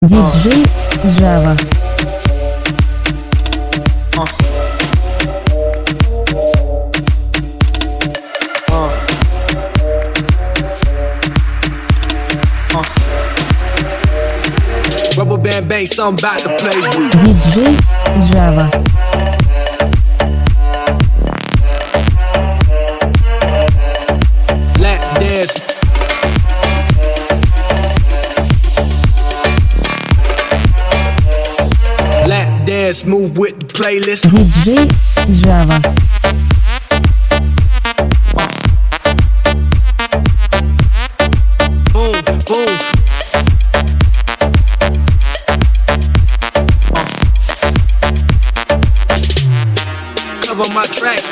DJ Java. Rubber band bang, something about to play with. DJ Java. Lap dance. Lap dance, move with the playlist. DJ Java. Boom, boom. Cover my tracks.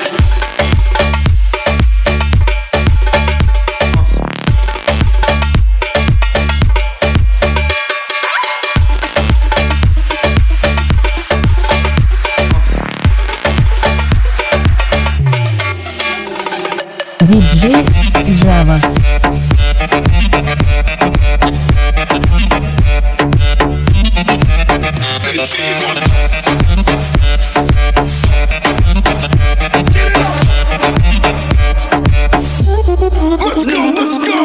DJ Java. Let's go.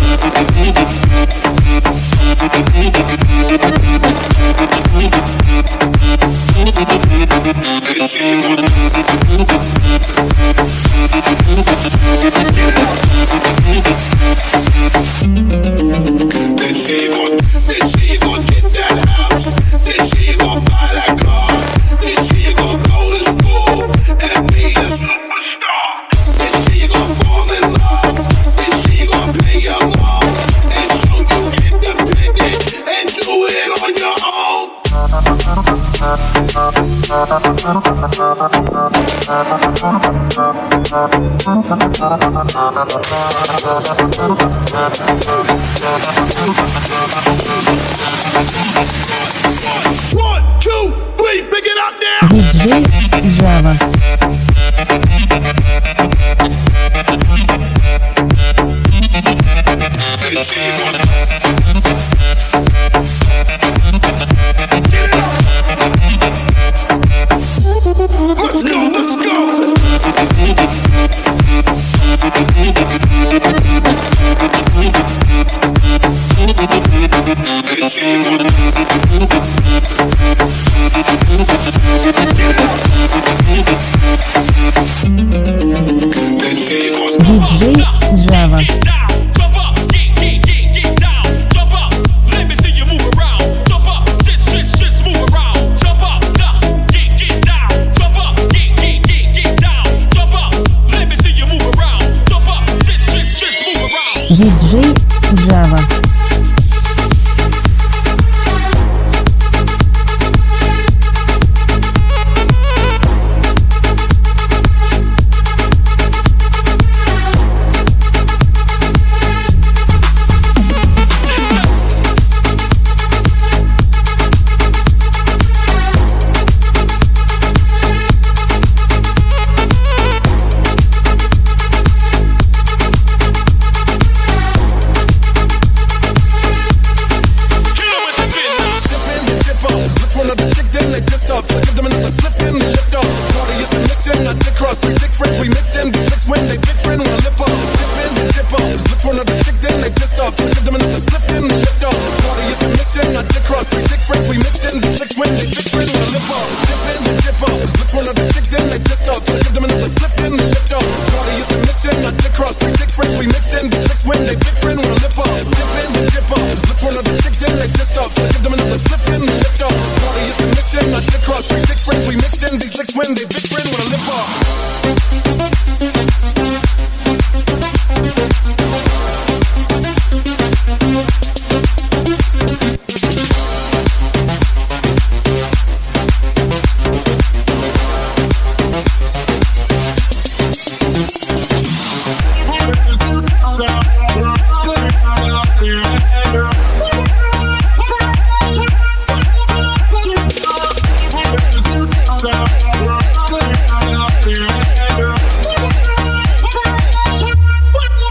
One, two, three, pick it up now. DJ Java. Let's go. DJ Java. Jump up, get down. Jump up, let me see you move around. Jump up, just move around. Jump up, get down. Jump up, get down. Jump up, let me see you move around. Jump up, just move around. DJ Java.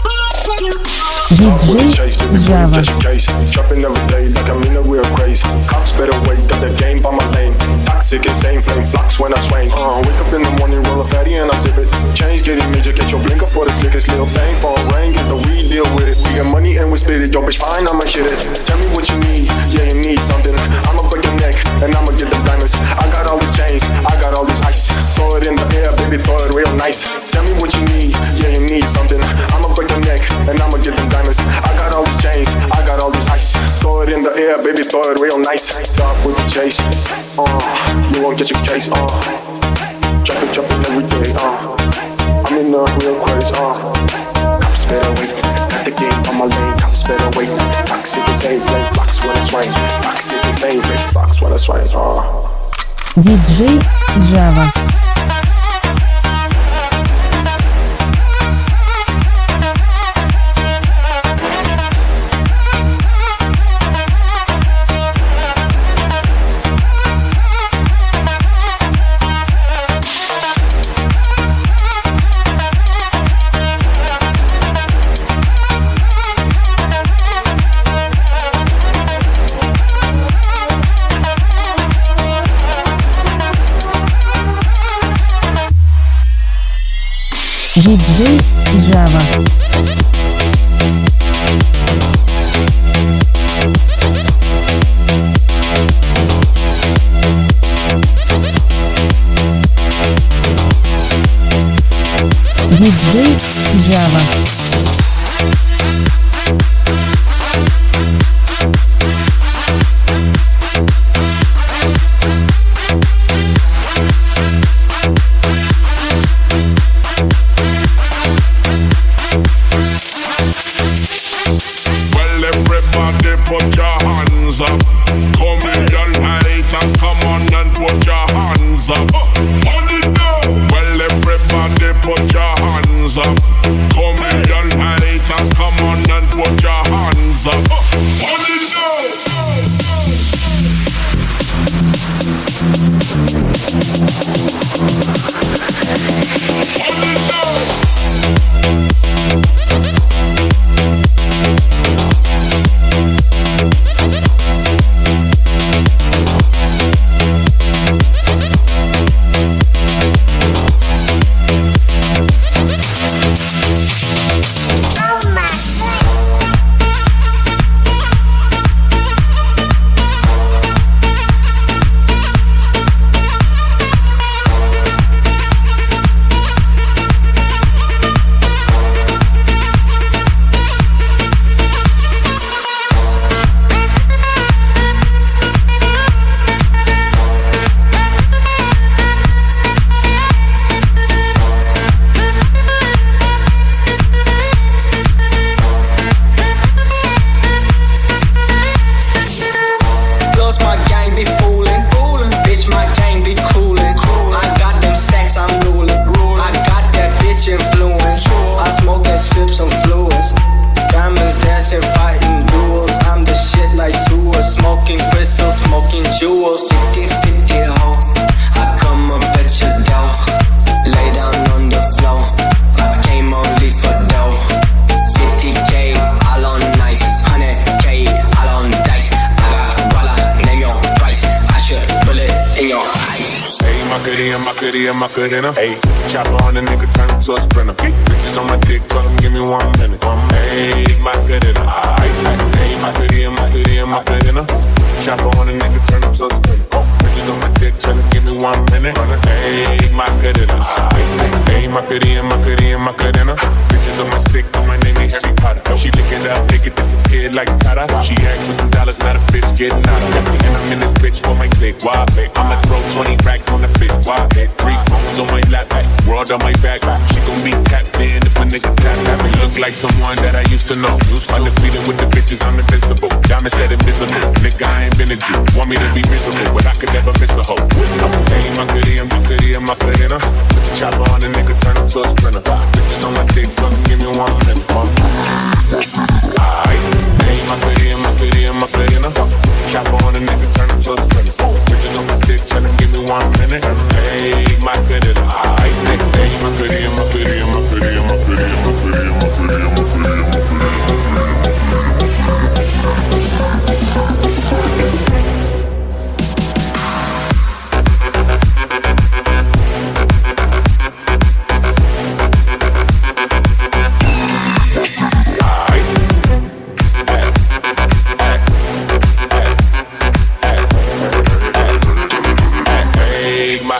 DJ Java. Just in case, shopping every day like I'm in a real craze. better wait, got the game by my lane. Toxic, insane, flame flux when I swing. Wake up in the morning, roll a fatty and I zip it. Change getting major, get your blinker for the slickest. Little bang for a rain, get the weed, deal with it. We get money and we split it, yo bitch fine, I'ma hit it. Tell me what you need, yeah you need something. I'ma break your neck and I'ma get the diamonds. I got all these chains, I got all these ice. Throw it in the air, baby, throw it real nice. Tell me what you need, yeah you need something. I'ma break your neck and I'ma get them diamonds. I got all these chains, I got all these ice. Throw it in the air, baby, throw it real nice. Stop with the chase, you won't get your case, Drop it every day, I'm in the real craze, Cops better wait, got the game on my lane. Cops better wait, toxic as flame flux when it's rain. Toxic as flame flux when it's rain, DJ Java. DJ Java. DJ Java. Put your hands up. Come here, haters, come on and put your hands up. On it now. Well, everybody put your hands up. Come here, haters, come on and put your hands up. On it Macarena, ayy, chopper on the nigga, turn him to a sprinter. Bitches on my dick, tell him give me 1 minute. Ayy, Macarena, ayy, Macarena. Chopper on the nigga, turn him to a sprinter. Bitches on my dick, tell him give me 1 minute. Ayy, Macarena, ayy, Macarena. Bitches on my stick, on my name, Harry Potter. She lick it up, make it disappear like Tata. She asked for some dollars, not a bitch getting out of it. And I'm in this bitch for my click, why babe? I'ma throw 20 racks on the bitch, why babe? 3 phones on my lap, world on my back. She gon' be tapped in if a nigga tap me. Look like someone that I used to know. Undefeated with the bitches, I'm invincible. Diamond said invisible. Nigga, I ain't been a Jew. Want me to be miserable, but I could never miss a hoe. Hey, Macarena. Put the chopper on the nigga, turn him to a sprinter. Bitches on my dick, fucking give me 1 minute. Aight, hey, Macarena. Chopper on the nigga, turn him to a sprinter. Bitches on my dick, tell him give me 1 minute. Hey, Macarena. Aight, hey, Macarena.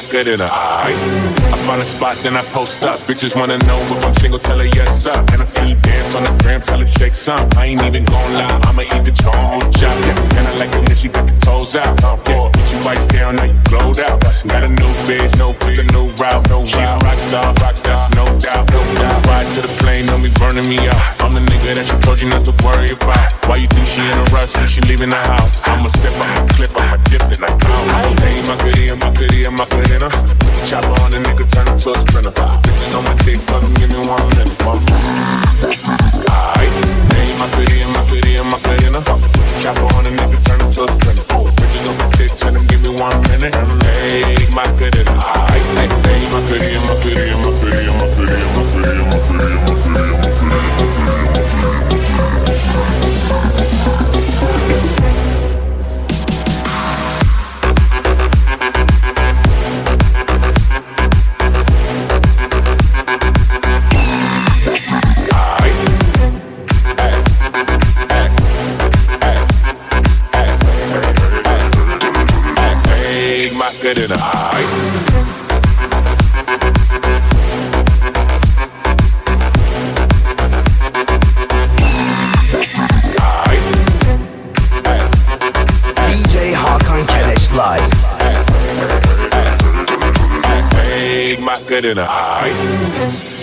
Macarena. I find a spot, then I post up. Bitches wanna know if I'm single, tell her yes up. And I see you dance on the gram, tell her shake some. I ain't even gon' lie, I'ma eat the whole job. Yeah. And I like it when she got the toes out. Yeah. Get you lights down, now you glowed out. Got a new bitch, no pick, a new route. No she a rock star, that's no doubt. No doubt. Ride to the flame, don't be burning me out. I'm the nigga that she told you not to worry about. Why you think she in a rush when she leaving the house? I'ma sip, I'ma clip, I'ma dip, then I go. Hey, Macarena, Macarena, Macarena. Chopper on the nigga, turn him to a sprinter. Bitches on my dick, tell him give me 1 minute. Aight, hey, Macarena, Macarena, Macarena. Chopper on the nigga, turn him to a sprinter. Bitches on my dick, tell him give me 1 minute. Hey, Macarena, aight, hey, Macarena, Macarena, Macarena, Macarena, Macarena, Macarena, Macarena, aight. DJ Hakan Keleş live. Hey, Macarena, aight.